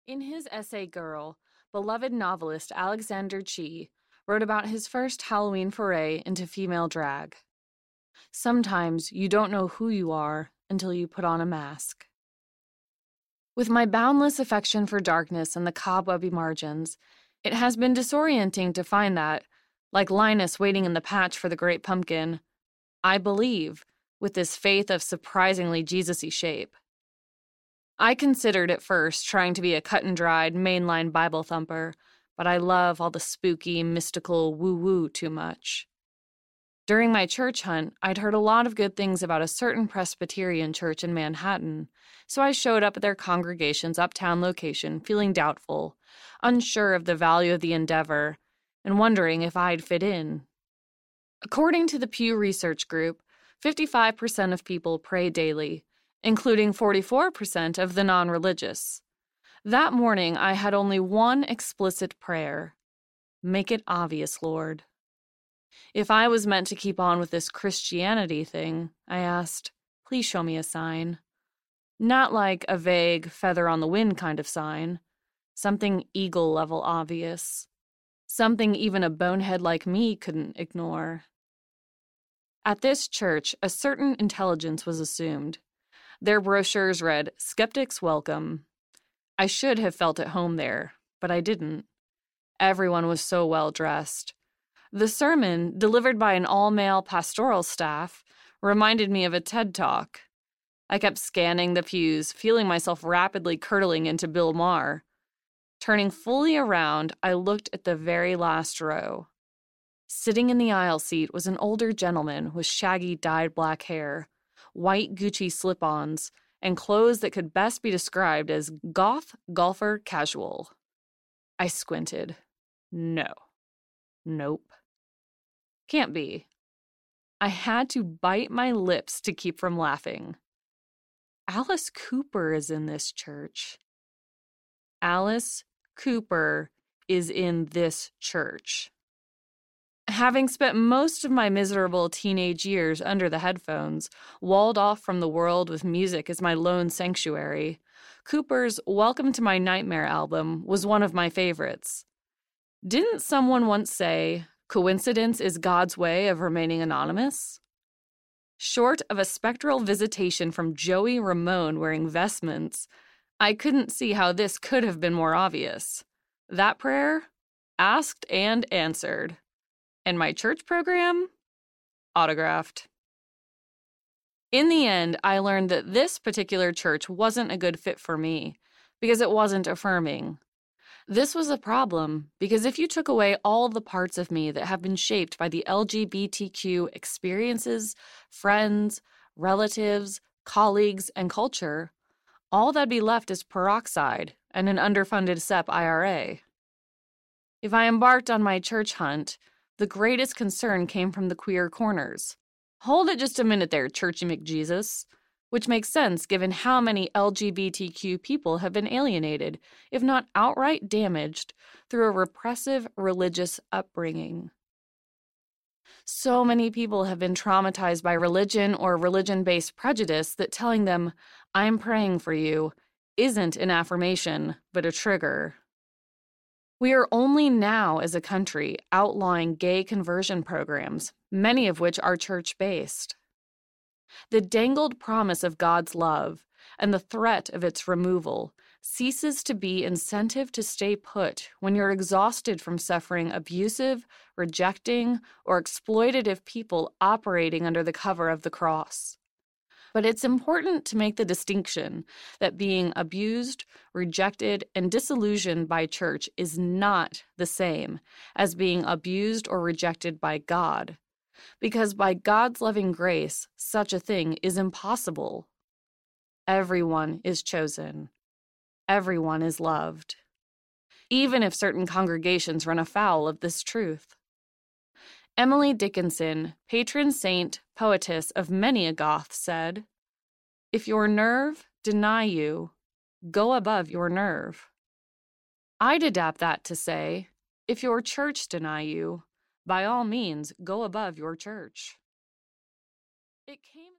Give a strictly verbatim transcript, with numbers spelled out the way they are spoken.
In his essay Girl, beloved novelist Alexander Chee wrote about his first Halloween foray into female drag. Sometimes you don't know who you are until you put on a mask. With my boundless affection for darkness and the cobwebby margins, it has been disorienting to find that, like Linus waiting in the patch for the great pumpkin, I believe, with this faith of surprisingly Jesus-y shape. I considered at first trying to be a cut-and-dried, mainline Bible thumper, but I love all the spooky, mystical woo-woo too much. During my church hunt, I'd heard a lot of good things about a certain Presbyterian church in Manhattan, so I showed up at their congregation's uptown location feeling doubtful, unsure of the value of the endeavor, and wondering if I'd fit in. According to the Pew Research Group, fifty-five percent of people pray daily, including forty-four percent of the non-religious. That morning, I had only one explicit prayer. Make it obvious, Lord. If I was meant to keep on with this Christianity thing, I asked, please show me a sign. Not like a vague feather on the wind kind of sign. Something eagle-level obvious. Something even a bonehead like me couldn't ignore. At this church, a certain intelligence was assumed. Their brochures read, Skeptics Welcome. I should have felt at home there, but I didn't. Everyone was so well dressed. The sermon, delivered by an all-male pastoral staff, reminded me of a TED Talk. I kept scanning the pews, feeling myself rapidly curdling into Bill Maher. Turning fully around, I looked at the very last row. Sitting in the aisle seat was an older gentleman with shaggy dyed black hair, white Gucci slip-ons, and clothes that could best be described as goth, golfer, casual. I squinted. No. Nope. Can't be. I had to bite my lips to keep from laughing. Alice Cooper is in this church. Alice Cooper is in this church. Having spent most of my miserable teenage years under the headphones, walled off from the world with music as my lone sanctuary, Cooper's Welcome to My Nightmare album was one of my favorites. Didn't someone once say, coincidence is God's way of remaining anonymous? Short of a spectral visitation from Joey Ramone wearing vestments, I couldn't see how this could have been more obvious. That prayer? Asked and answered. And my church program? Autographed. In the end, I learned that this particular church wasn't a good fit for me, because it wasn't affirming. This was a problem, because if you took away all the parts of me that have been shaped by the L G B T Q experiences, friends, relatives, colleagues, and culture, all that'd be left is peroxide and an underfunded S E P I R A. If I embarked on my church hunt, the greatest concern came from the queer corners. Hold it just a minute there, Churchy McJesus. Which makes sense given how many L G B T Q people have been alienated, if not outright damaged, through a repressive religious upbringing. So many people have been traumatized by religion or religion-based prejudice that telling them, I'm praying for you, isn't an affirmation, but a trigger. We are only now, as a country, outlawing gay conversion programs, many of which are church-based. The dangled promise of God's love and the threat of its removal ceases to be incentive to stay put when you're exhausted from suffering abusive, rejecting, or exploitative people operating under the cover of the cross. But it's important to make the distinction that being abused, rejected, and disillusioned by church is not the same as being abused or rejected by God. Because by God's loving grace, such a thing is impossible. Everyone is chosen. Everyone is loved. Even if certain congregations run afoul of this truth. Emily Dickinson, patron saint, poetess of many a Goth, said, if your nerve deny you, go above your nerve. I'd adapt that to say, if your church deny you, by all means, go above your church. It came